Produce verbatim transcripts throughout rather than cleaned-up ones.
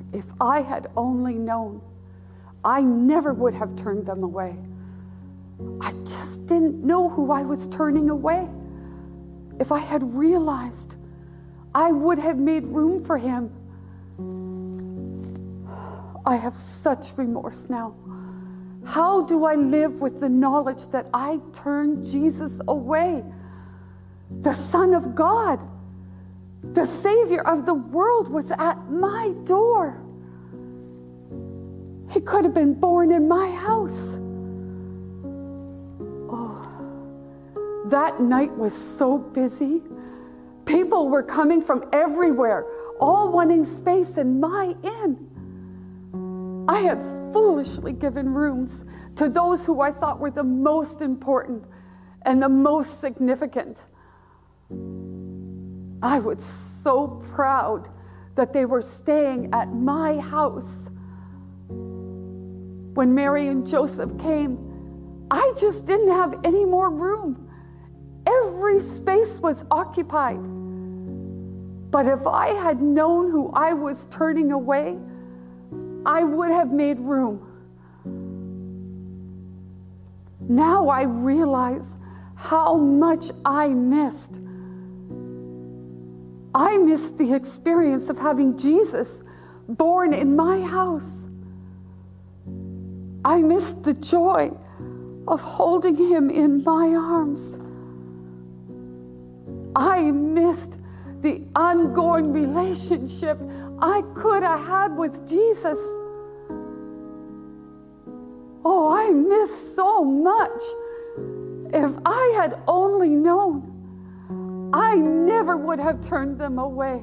if I had only known, I never would have turned them away. I just didn't know who I was turning away. If I had realized, I would have made room for him. I have such remorse now. How do I live with the knowledge that I turned Jesus away? The Son of God, the Savior of the world, was at my door. He could have been born in my house. Oh, that night was so busy. People were coming from everywhere, all wanting space in my inn. I had foolishly given rooms to those who I thought were the most important and the most significant. I was so proud that they were staying at my house. When Mary and Joseph came, I just didn't have any more room. Every space was occupied. But if I had known who I was turning away, I would have made room. Now I realize how much I missed. I missed the experience of having Jesus born in my house. I missed the joy of holding him in my arms. I missed the ongoing relationship I could have had with Jesus. Oh, I missed so much. If I had only known, I never would have turned them away.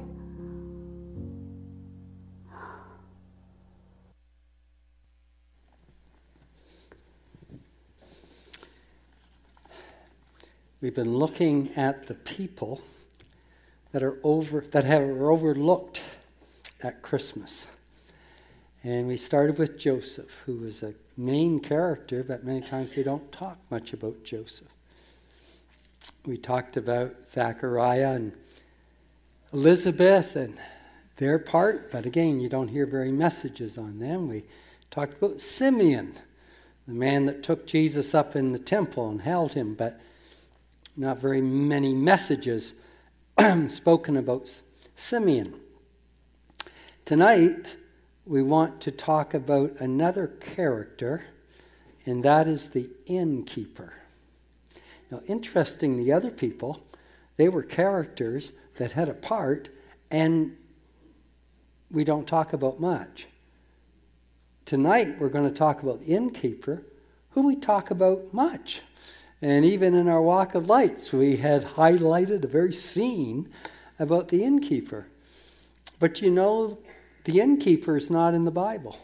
We've been looking at the people that are over that have are overlooked at Christmas. And we started with Joseph, who was a main character, but many times we don't talk much about Joseph. We talked about Zachariah and Elizabeth and their part, but again, you don't hear very messages on them. We talked about Simeon, the man that took Jesus up in the temple and held him, but not very many messages spoken about Simeon. Tonight, we want to talk about another character, and that is the innkeeper. Now, interesting, the other people, they were characters that had a part, and we don't talk about much. Tonight, we're going to talk about the innkeeper, who we talk about much. And even in our Walk of Lights, we had highlighted a very scene about the innkeeper. But you know, the innkeeper is not in the Bible.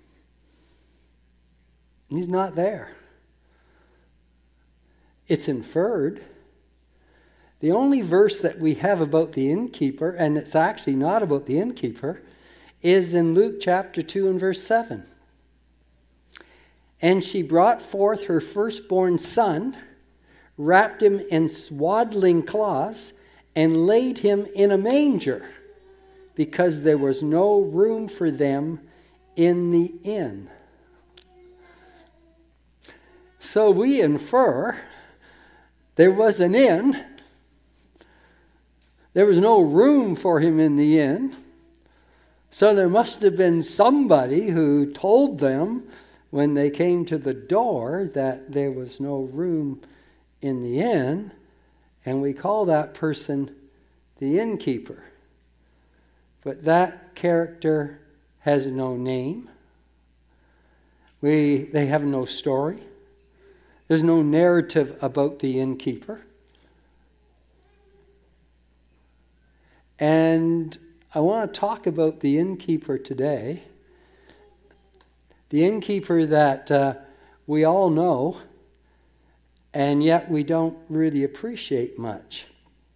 He's not there. It's inferred. The only verse that we have about the innkeeper, and it's actually not about the innkeeper, is in Luke chapter two and verse seven. And she brought forth her firstborn son, wrapped him in swaddling cloths, and laid him in a manger, because there was no room for them in the inn. So we infer there was an inn. There was no room for him in the inn. So there must have been somebody who told them when they came to the door that there was no room in the inn, and we call that person the innkeeper. But that character has no name. We they have no story. There's no narrative about the innkeeper. And I want to talk about the innkeeper today. The innkeeper that uh, we all know, and yet we don't really appreciate much.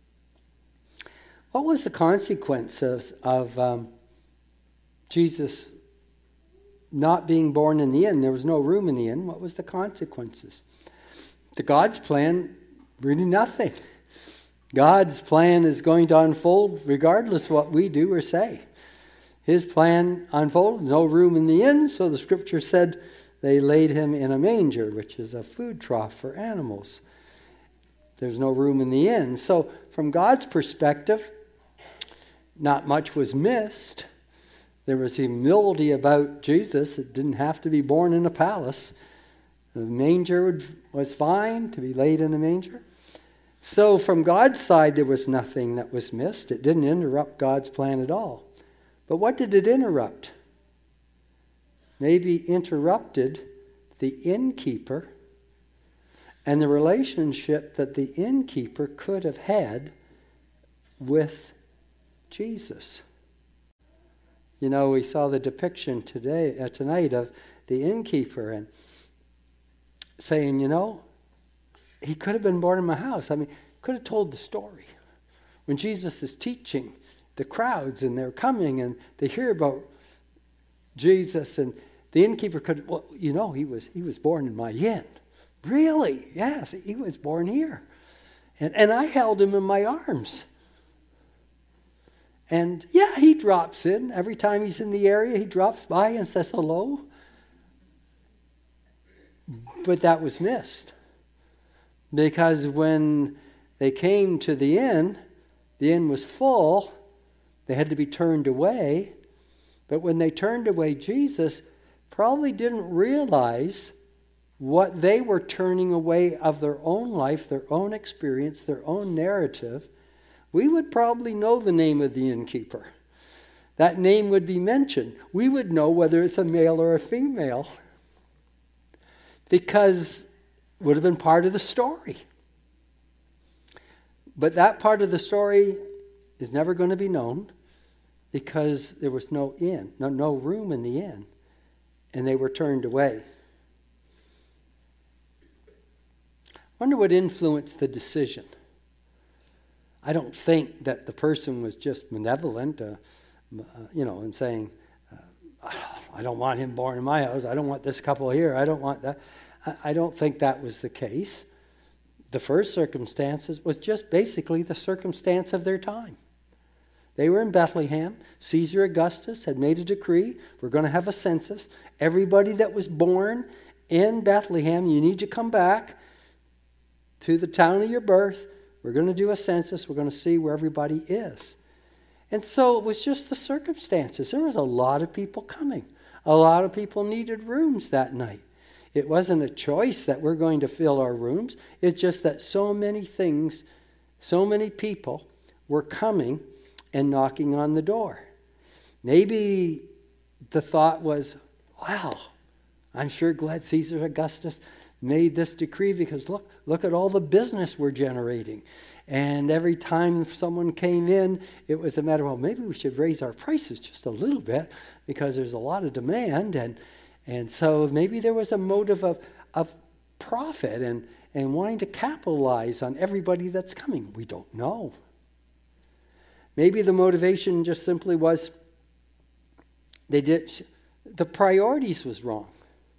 What was the consequence of, of um, Jesus not being born in the inn? There was no room in the inn. What was the consequences? To God's plan, really nothing. God's plan is going to unfold regardless of what we do or say. his plan unfolded. No room in the inn, so the scripture said they laid him in a manger, which is a food trough for animals. There's no room in the inn. So from God's perspective, not much was missed. There was humility about Jesus. It didn't have to be born in a palace. The manger was fine to be laid in a manger. So from God's side, there was nothing that was missed. It didn't interrupt God's plan at all. But what did it interrupt? Maybe interrupted the innkeeper and the relationship that the innkeeper could have had with Jesus. You know, we saw the depiction today, uh, tonight of the innkeeper and saying, you know, he could have been born in my house. I mean, could have told the story. When Jesus is teaching the crowds and they're coming and they hear about Jesus, and the innkeeper could, well, you know, he was he was born in my inn. Really? Yes, he was born here. And, and I held him in my arms. And yeah, he drops in. Every time he's in the area, he drops by and says hello. But that was missed. Because when they came to the inn, the inn was full. They had to be turned away. But when they turned away, Jesus probably didn't realize what they were turning away of their own life, their own experience, their own narrative. We would probably know the name of the innkeeper. That name would be mentioned. We would know whether it's a male or a female, because it would have been part of the story. But that part of the story is never going to be known, because there was no inn, no, no room in the inn, and they were turned away. I wonder what influenced the decision. I don't think that the person was just malevolent, uh, uh, you know, and saying, uh, I don't want him born in my house. I don't want this couple here. I don't want that. I, I don't think that was the case. The first circumstances was just basically the circumstance of their time. They were in Bethlehem. Caesar Augustus had made a decree. We're going to have a census. Everybody that was born in Bethlehem, you need to come back to the town of your birth. We're going to do a census. We're going to see where everybody is. And so it was just the circumstances. There was a lot of people coming. A lot of people needed rooms that night. It wasn't a choice that we're going to fill our rooms. It's just that so many things, so many people were coming and knocking on the door. Maybe the thought was, wow, I'm sure glad Caesar Augustus made this decree, because look, look at all the business we're generating. And every time someone came in, it was a matter of, well, maybe we should raise our prices just a little bit, because there's a lot of demand. And and so maybe there was a motive of, of profit and, and wanting to capitalize on everybody that's coming. We don't know. Maybe the motivation just simply was they did the priorities was wrong.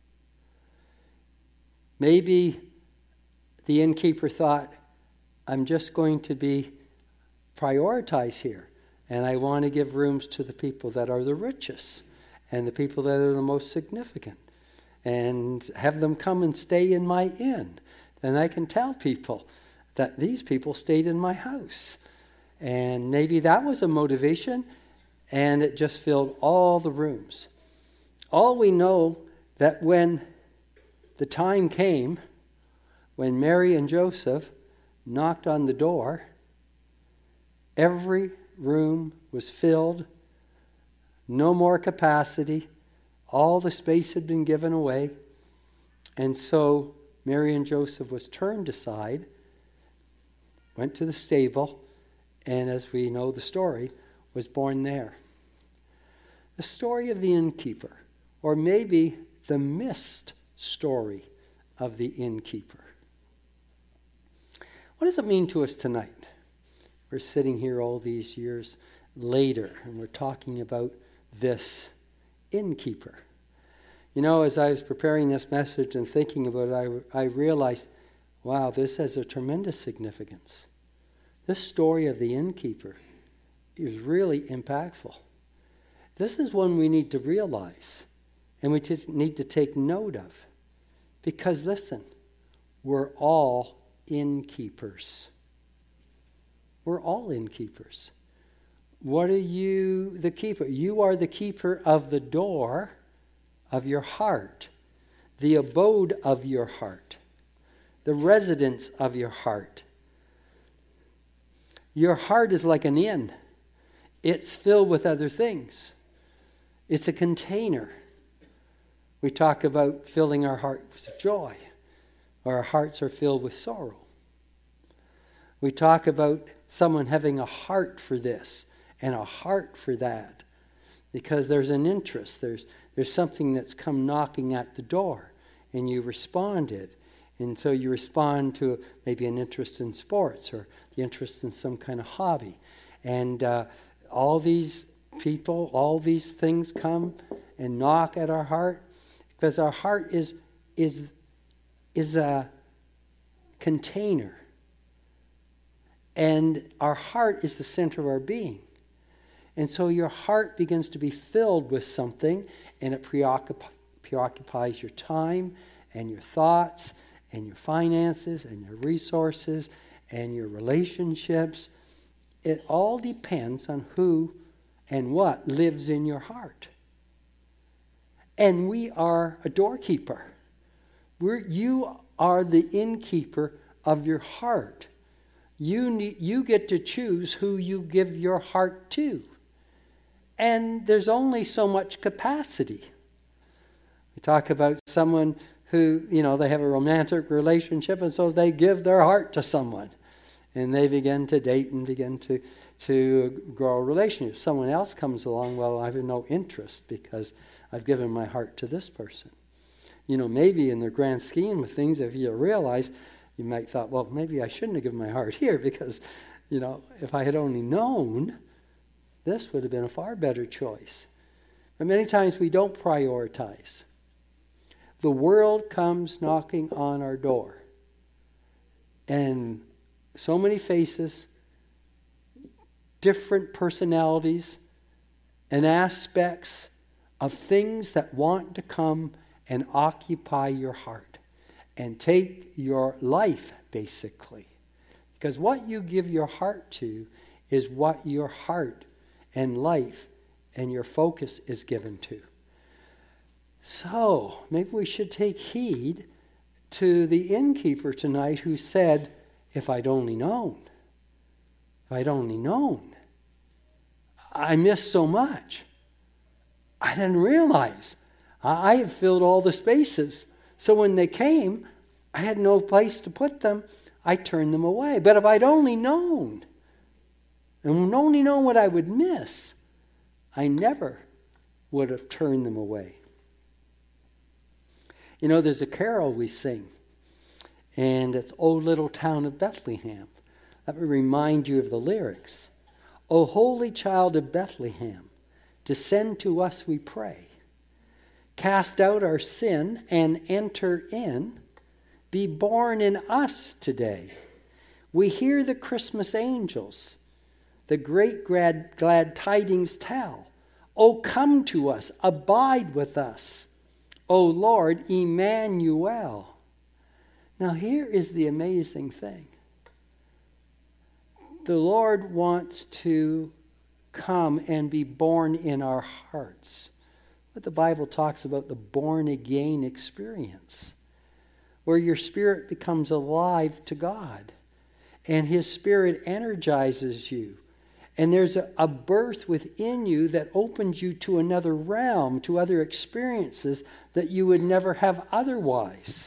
Maybe the innkeeper thought, I'm just going to be prioritized here, and I want to give rooms to the people that are the richest and the people that are the most significant, and have them come and stay in my inn. Then I can tell people that these people stayed in my house. And maybe that was a motivation, and it just filled all the rooms. All we know that when the time came, when Mary and Joseph knocked on the door, every room was filled, no more capacity, all the space had been given away, and so Mary and Joseph was turned aside, went to the stable, and as we know the story, was born there. The story of the innkeeper, or maybe the missed story of the innkeeper. What does it mean to us tonight? We're sitting here all these years later, and we're talking about this innkeeper. You know, as I was preparing this message and thinking about it, I, I realized, wow, this has a tremendous significance. This story of the innkeeper is really impactful. This is one we need to realize and we just need to take note of. Because listen, we're all innkeepers. We're all innkeepers. What are you the keeper? You are the keeper of the door of your heart, the abode of your heart, the residence of your heart. Your heart is like an inn. It's filled with other things. It's a container. We talk about filling our heart with joy, or our hearts are filled with sorrow. We talk about someone having a heart for this and a heart for that, because there's an interest. There's there's something that's come knocking at the door, and you responded. And so you respond to maybe an interest in sports or the interest in some kind of hobby. And uh, all these people, all these things come and knock at our heart, because our heart is is is a container. And our heart is the center of our being. And so your heart begins to be filled with something, and it preoccup- preoccupies your time and your thoughts and your finances and your resources and your relationships. It all depends on who and what lives in your heart. And we are a doorkeeper. We're, you are the innkeeper of your heart. You need, you get to choose who you give your heart to. And there's only so much capacity. We talk about someone who, you know, they have a romantic relationship, and so they give their heart to someone. And they begin to date and begin to, to grow a relationship. Someone else comes along, well, I have no interest because I've given my heart to this person. You know, maybe in the grand scheme of things, if you realize, you might thought, well, maybe I shouldn't have given my heart here because, you know, if I had only known, this would have been a far better choice. But many times we don't prioritize. The world comes knocking on our door. And so many faces, different personalities, and aspects of things that want to come and occupy your heart and take your life, basically. Because what you give your heart to is what your heart and life and your focus is given to. So, maybe we should take heed to the innkeeper tonight who said, if I'd only known, if I'd only known, I missed so much. I didn't realize. I had filled all the spaces. So when they came, I had no place to put them. I turned them away. But if I'd only known, and only known what I would miss, I never would have turned them away. You know, there's a carol we sing, and it's O Little Town of Bethlehem. Let me remind you of the lyrics. O Holy Child of Bethlehem, descend to us, we pray. Cast out our sin and enter in. Be born in us today. We hear the Christmas angels, the great glad, glad tidings tell. O come to us, abide with us. O Lord, Emmanuel. Now here is the amazing thing. The Lord wants to come and be born in our hearts. What the Bible talks about, the born-again experience, where your spirit becomes alive to God, and His Spirit energizes you. And there's a, a birth within you that opens you to another realm, to other experiences that you would never have otherwise.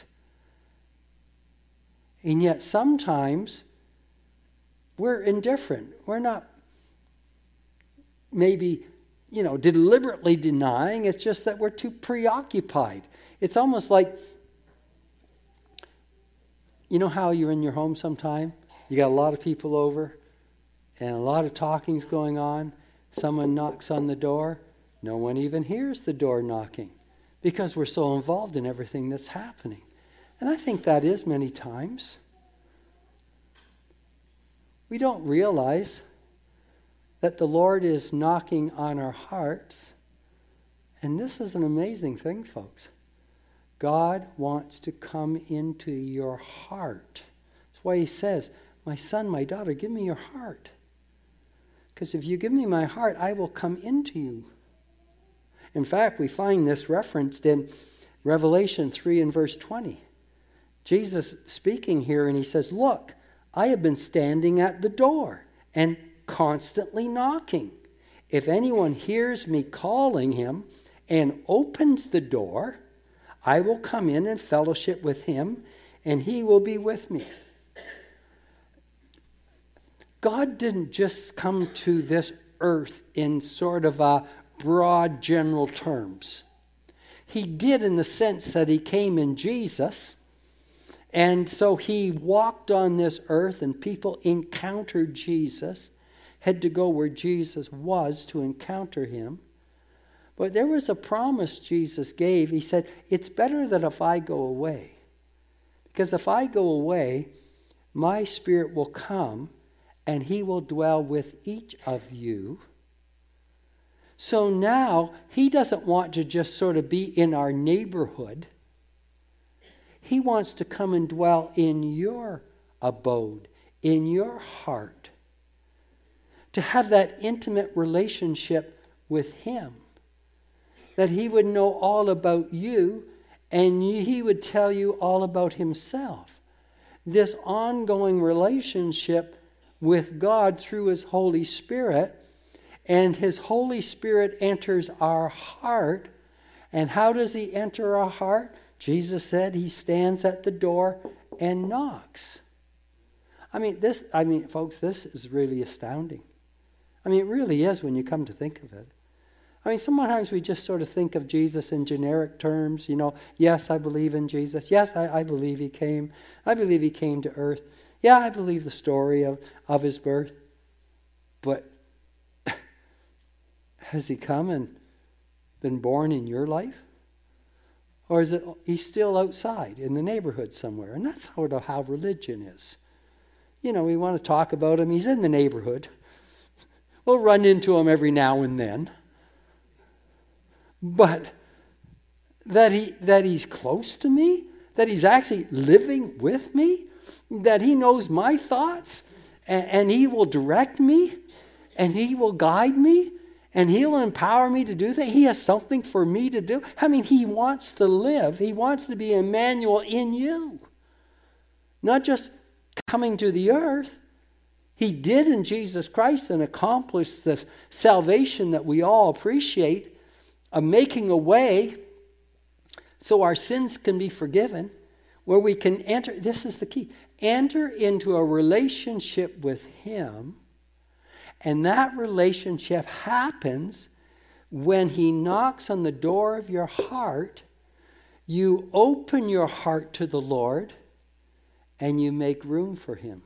And yet sometimes we're indifferent. We're not maybe, you know, deliberately denying. It's just that we're too preoccupied. It's almost like, you know how you're in your home sometime? You got a lot of people over and a lot of talking's going on. Someone knocks on the door. No one even hears the door knocking because we're so involved in everything that's happening. And I think that is many times. We don't realize that the Lord is knocking on our hearts And this is an amazing thing, folks. God wants to come into your heart. That's why he says, my son, my daughter, give me your heart. Because if you give me my heart, I will come into you. In fact, we find this referenced in Revelation three and verse twenty. Jesus speaking here, and he says, look, I have been standing at the door and constantly knocking. If anyone hears me calling him and opens the door, I will come in and fellowship with him, and he will be with me. God didn't just come to this earth in sort of a broad general terms. He did in the sense that he came in Jesus, and so he walked on this earth and people encountered Jesus, had to go where Jesus was to encounter him. But there was a promise Jesus gave. He said, it's better that if I go away. Because if I go away, my Spirit will come and he will dwell with each of you. So now he doesn't want to just sort of be in our neighborhood. He wants to come and dwell in your abode, in your heart. To have that intimate relationship with him. That he would know all about you and he would tell you all about himself. This ongoing relationship with God through his Holy Spirit, and his Holy Spirit enters our heart. And how does he enter our heart? Jesus said he stands at the door and knocks. I mean, this, I mean, folks, this is really astounding. I mean, it really is when you come to think of it. I mean, sometimes we just sort of think of Jesus in generic terms. You know, yes, I believe in Jesus. Yes, I, I believe he came. I believe he came to earth. Yeah, I believe the story of, of his birth. But has he come and been born in your life? Or is it he's still outside in the neighborhood somewhere? And that's how, how religion is. You know, we want to talk about him. He's in the neighborhood. We'll run into him every now and then. But that he that he's close to me, that he's actually living with me, that he knows my thoughts, and, and he will direct me, and he will guide me, and he'll empower me to do things. He has something for me to do. I mean, he wants to live. He wants to be Emmanuel in you. Not just coming to the earth. He did in Jesus Christ and accomplished the salvation that we all appreciate, of making a way so our sins can be forgiven, where we can enter, this is the key, enter into a relationship with him, and that relationship happens when he knocks on the door of your heart. You open your heart to the Lord, and you make room for him.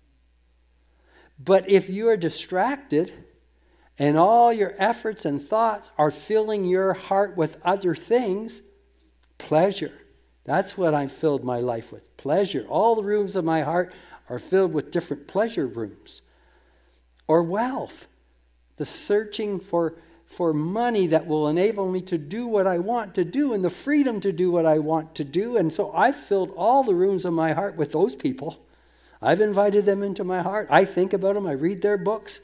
But if you are distracted, and all your efforts and thoughts are filling your heart with other things, pleasure. That's what I've filled my life with, pleasure. All the rooms of my heart are filled with different pleasure rooms. Or wealth, the searching for, for money that will enable me to do what I want to do and the freedom to do what I want to do. And so I've filled all the rooms of my heart with those people. I've invited them into my heart. I think about them. I read their books.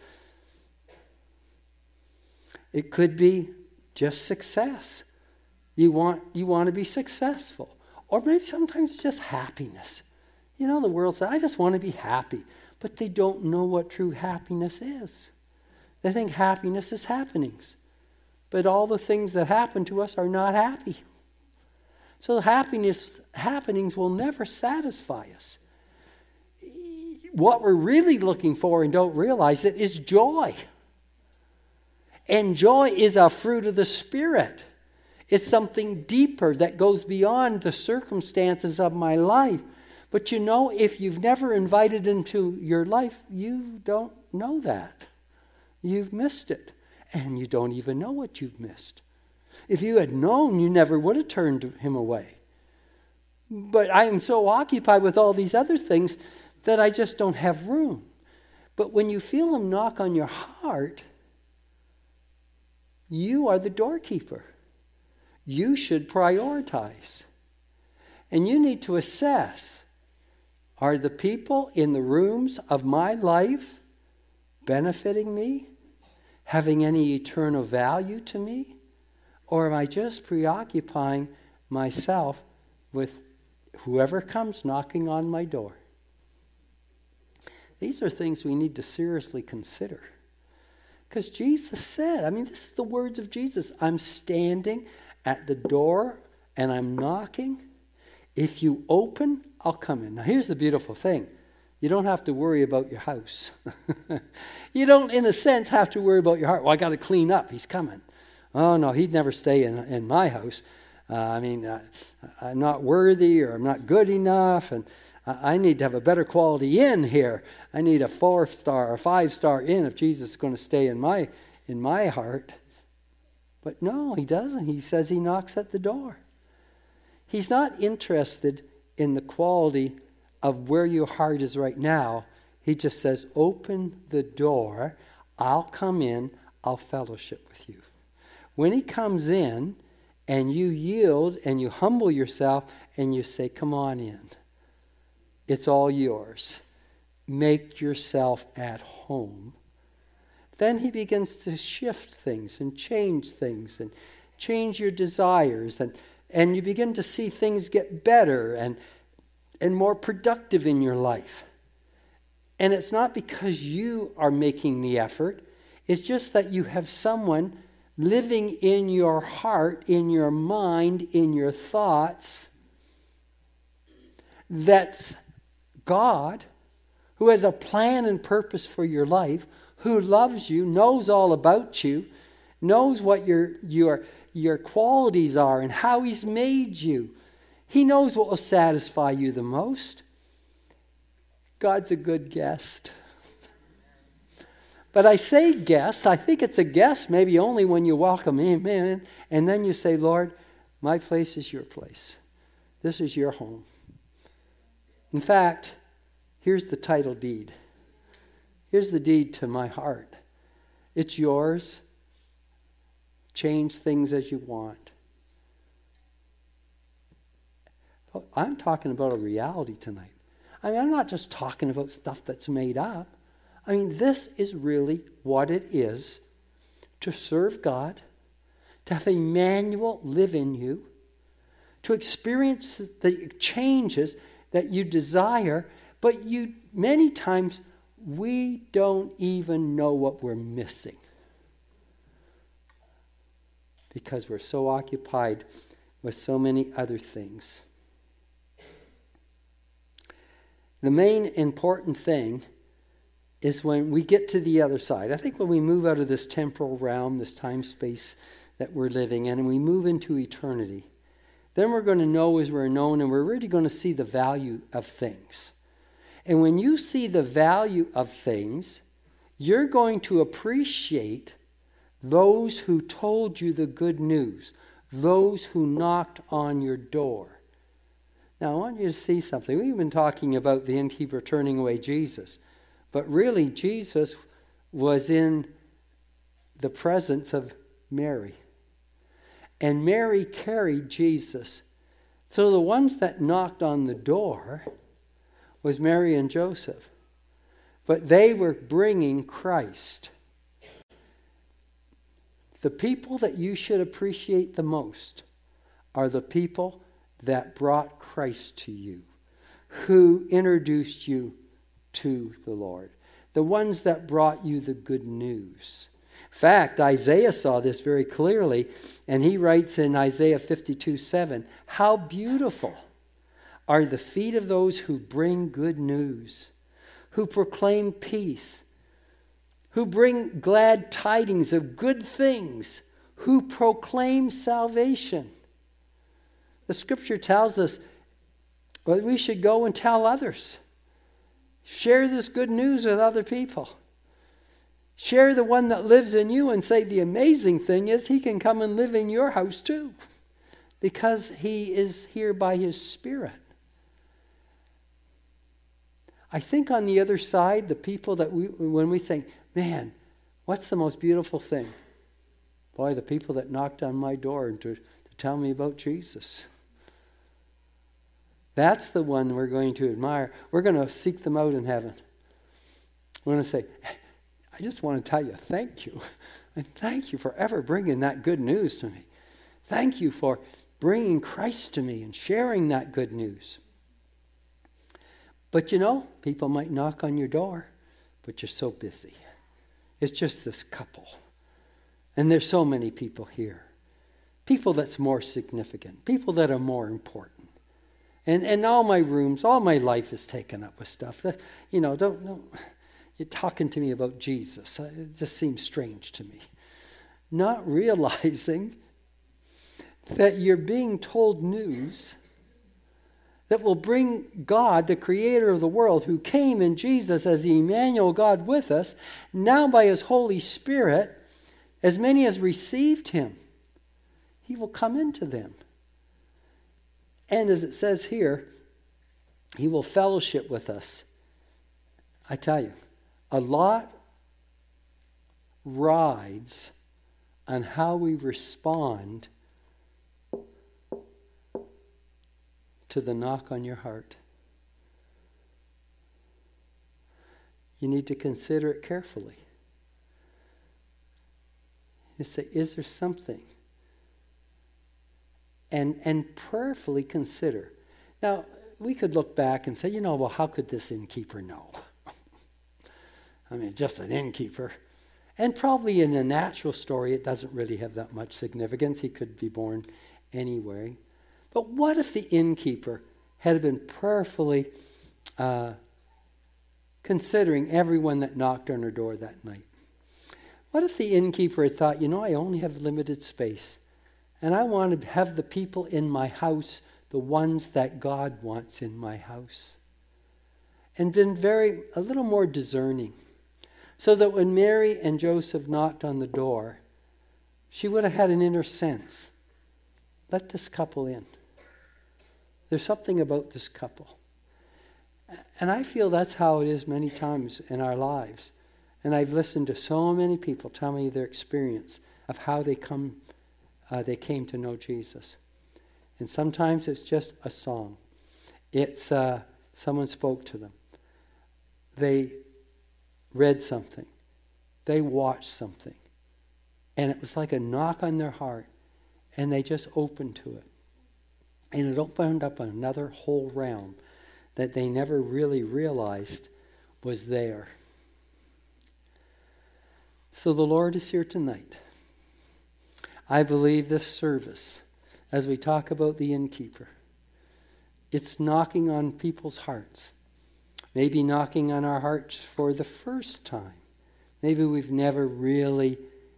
It could be just success. You want, you want to be successful. Or maybe sometimes just happiness. You know, the world says, I just want to be happy. But they don't know what true happiness is. They think happiness is happenings. But all the things that happen to us are not happy. So happiness, happenings will never satisfy us. What we're really looking for and don't realize it is joy. And joy is a fruit of the Spirit. It's something deeper that goes beyond the circumstances of my life. But you know, if you've never invited into your life, you don't know that. You've missed it. And you don't even know what you've missed. If you had known, you never would have turned him away. But I am so occupied with all these other things that I just don't have room. But when you feel him knock on your heart, you are the doorkeeper. you should prioritize. And you need to assess, are the people in the rooms of my life benefiting me? Having any eternal value to me? Or am I just preoccupying myself with whoever comes knocking on my door? These are things we need to seriously consider. Because Jesus said, I mean, this is the words of Jesus. I'm standing at the door and I'm knocking. If you open, I'll come in. Now, here's the beautiful thing. You don't have to worry about your house. You don't, in a sense, have to worry about your heart. Well, I got to clean up. He's coming. Oh, no, he'd never stay in, in my house. Uh, I mean, uh, I'm not worthy or I'm not good enough, and I need to have a better quality inn here. I need a four-star or five-star inn if Jesus is going to stay in my in my heart. But no, he doesn't. He says he knocks at the door. He's not interested in the quality of where your heart is right now. He just says, open the door. I'll come in. I'll fellowship with you. When he comes in and you yield and you humble yourself and you say, come on in. It's all yours. Make yourself at home. Then he begins to shift things and change things and change your desires. And, and you begin to see things get better and, and more productive in your life. And it's not because you are making the effort. It's just that you have someone living in your heart, in your mind, in your thoughts, that's God, who has a plan and purpose for your life, who loves you, knows all about you, knows what your, your, your qualities are and how he's made you. He knows what will satisfy you the most. God's a good guest. But I say guest, I think it's a guest maybe only when you welcome him in, and then you say, Lord, my place is your place. This is your home. In fact, here's the title deed. Here's the deed to my heart. It's yours. Change things as you want. I'm talking about a reality tonight. I mean, I'm not just talking about stuff that's made up. I mean, this is really what it is to serve God, to have Emmanuel live in you, to experience the changes that you desire, but you many times we don't even know what we're missing because we're so occupied with so many other things. The main important thing is when we get to the other side. I think when we move out of this temporal realm, this time space that we're living in, and we move into eternity, then we're going to know as we're known, and we're really going to see the value of things. And when you see the value of things, you're going to appreciate those who told you the good news, those who knocked on your door. Now, I want you to see something. We've been talking about the innkeeper turning away Jesus. But really, Jesus was in the presence of Mary. And Mary carried Jesus. So the ones that knocked on the door was Mary and Joseph. But they were bringing Christ. The people that you should appreciate the most are the people that brought Christ to you, who introduced you to the Lord, the ones that brought you the good news. In fact, Isaiah saw this very clearly, and he writes in Isaiah fifty-two seven, how beautiful are the feet of those who bring good news, who proclaim peace, who bring glad tidings of good things, who proclaim salvation. The scripture tells us that we should go and tell others. Share this good news with other people. Share the one that lives in you and say the amazing thing is he can come and live in your house too, because he is here by his Spirit. I think on the other side, the people that we, when we think, man, what's the most beautiful thing? Boy, the people that knocked on my door and to, to tell me about Jesus. That's the one we're going to admire. We're going to seek them out in heaven. We're going to say, I just want to tell you, thank you. And thank you for ever bringing that good news to me. Thank you for bringing Christ to me and sharing that good news. But you know, people might knock on your door, but you're so busy. It's just this couple. And there's so many people here. People that's more significant. People that are more important. And and all my rooms, all my life is taken up with stuff. That, you know, don't, don't, you're talking to me about Jesus. It just seems strange to me. Not realizing that you're being told news that will bring God, the creator of the world, who came in Jesus as the Emmanuel, God with us, now by his Holy Spirit, as many as received him, he will come into them. And as it says here, he will fellowship with us. I tell you, a lot rides on how we respond to the knock on your heart. You need to consider it carefully. You say, is there something? And and prayerfully consider. Now, we could look back and say, you know, well, how could this innkeeper know? I mean, just an innkeeper. And probably in a natural story, it doesn't really have that much significance. He could be born anyway. But what if the innkeeper had been prayerfully uh, considering everyone that knocked on her door that night? What if the innkeeper had thought, you know, I only have limited space. And I want to have the people in my house, the ones that God wants in my house. And been very, a little more discerning. So that when Mary and Joseph knocked on the door, she would have had an inner sense. Let this couple in. There's something about this couple. And I feel that's how it is many times in our lives. And I've listened to so many people tell me their experience of how they come Uh, they came to know Jesus. And sometimes it's just a song. It's uh, someone spoke to them. They read something. They watched something. And it was like a knock on their heart. And they just opened to it. And it opened up another whole realm that they never really realized was there. So the Lord is here tonight. I believe this service, as we talk about the innkeeper, it's knocking on people's hearts. Maybe knocking on our hearts for the first time. Maybe we've never really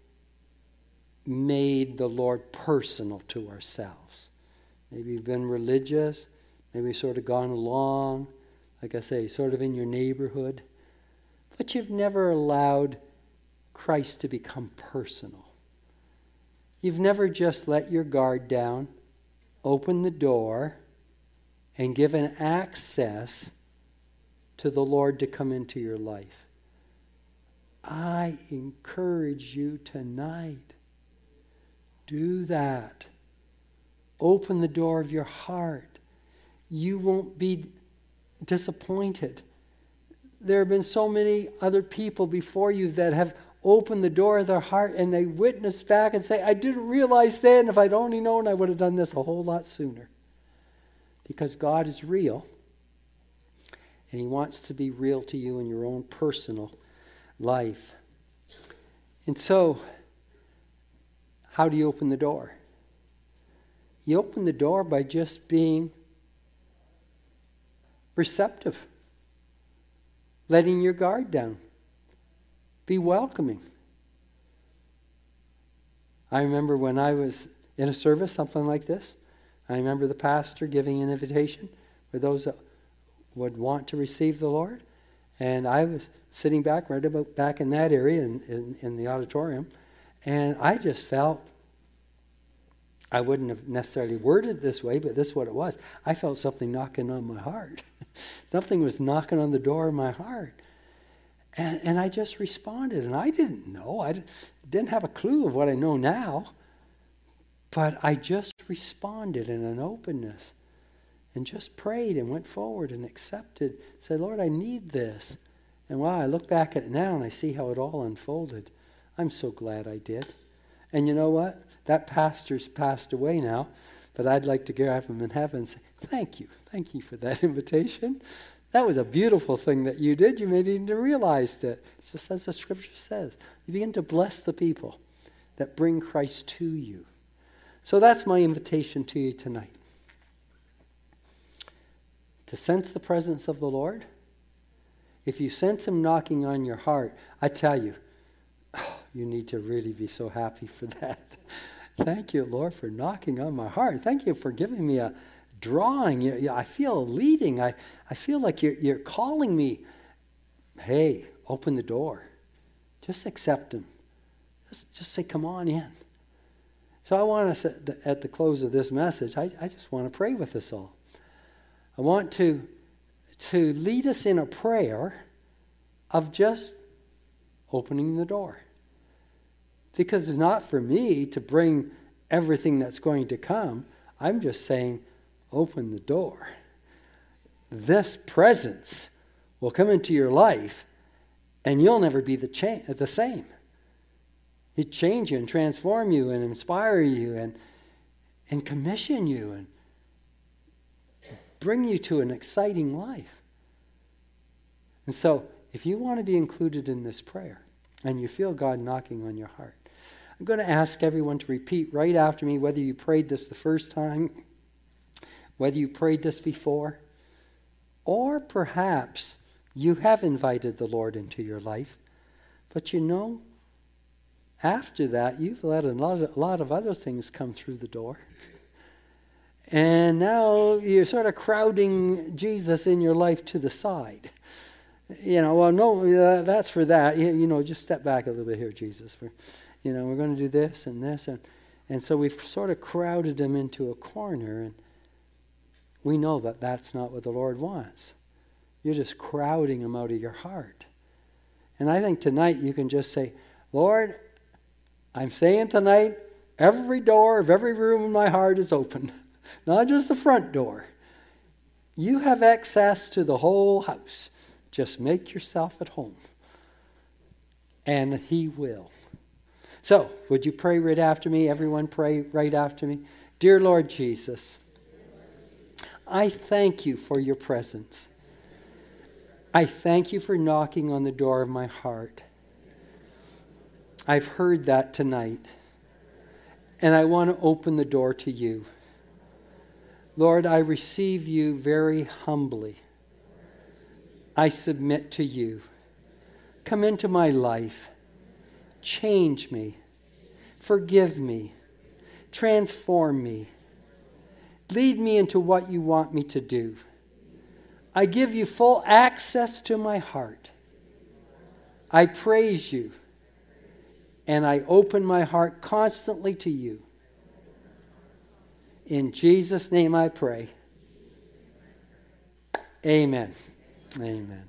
made the Lord personal to ourselves. Maybe you've been religious. Maybe you've sort of gone along, like I say, sort of in your neighborhood. But you've never allowed Christ to become personal. You've never just let your guard down, open the door, and given access to the Lord to come into your life. I encourage you tonight, do that. Open the door of your heart. You won't be disappointed. There have been so many other people before you that have opened the door of their heart and they witness back and say, I didn't realize then, if I'd only known, I would have done this a whole lot sooner. Because God is real. And he wants to be real to you in your own personal life. And so, how do you open the door? You open the door by just being receptive. Letting your guard down. Be welcoming. I remember when I was in a service, something like this. I remember the pastor giving an invitation for those that would want to receive the Lord. And I was sitting back right about back in that area in, in, in the auditorium. And I just felt, I wouldn't have necessarily worded it this way, but this is what it was. I felt something knocking on my heart. Something was knocking on the door of my heart. And, and I just responded. And I didn't know. I didn't have a clue of what I know now. But I just responded in an openness and just prayed and went forward and accepted, said, Lord, I need this. And wow, I look back at it now and I see how it all unfolded. I'm so glad I did. And you know what? That pastor's passed away now, but I'd like to grab him in heaven and say, thank you. Thank you for that invitation. That was a beautiful thing that you did. You maybe even realized it. It's just as the scripture says. You begin to bless the people that bring Christ to you. So that's my invitation to you tonight. To sense the presence of the Lord. If you sense him knocking on your heart, I tell you, oh, you need to really be so happy for that. Thank you, Lord, for knocking on my heart. Thank you for giving me a drawing. You, you, I feel leading. I, I feel like you're, you're calling me. Hey, open the door. Just accept him. Just, just say, come on in. So I want us at the, at the close of this message, I, I just want to pray with us all. I want to, to lead us in a prayer of just opening the door. Because it's not for me to bring everything that's going to come. I'm just saying, open the door. This presence will come into your life and you'll never be the, cha- the same. He'd change you and transform you and inspire you and, and commission you and bring you to an exciting life. And so, if you want to be included in this prayer and you feel God knocking on your heart, I'm going to ask everyone to repeat right after me, whether you prayed this the first time, whether you prayed this before, or perhaps you have invited the Lord into your life, but you know, after that, you've let a lot of, a lot of other things come through the door. And now you're sort of crowding Jesus in your life to the side. You know, well, no, uh, that's for that. You, you know, just step back a little bit here, Jesus. For, you know, we're going to do this and this. And, and so we've sort of crowded him into a corner. And we know that that's not what the Lord wants. You're just crowding him out of your heart. And I think tonight you can just say, Lord, I'm saying tonight, every door of every room in my heart is open. Not just the front door. You have access to the whole house. Just make yourself at home. And he will. So, would you pray right after me? Everyone pray right after me. Dear Lord Jesus, I thank you for your presence. I thank you for knocking on the door of my heart. I've heard that tonight. And I want to open the door to you. Lord, I receive you very humbly. I submit to you. Come into my life. Change me. Forgive me. Transform me. Lead me into what you want me to do. I give you full access to my heart. I praise you. And I open my heart constantly to you. In Jesus' name I pray. Amen. Amen.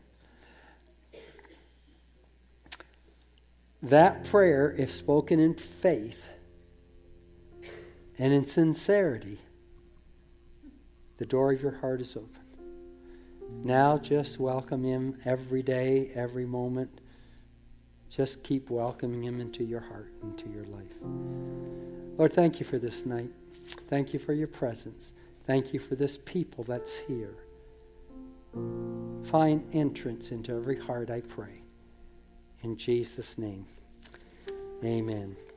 That prayer, if spoken in faith and in sincerity, the door of your heart is open. Now just welcome him every day, every moment. Just keep welcoming him into your heart, into your life. Lord, thank you for this night. Thank you for your presence. Thank you for this people that's here. Find entrance into every heart, I pray. In Jesus' name, amen.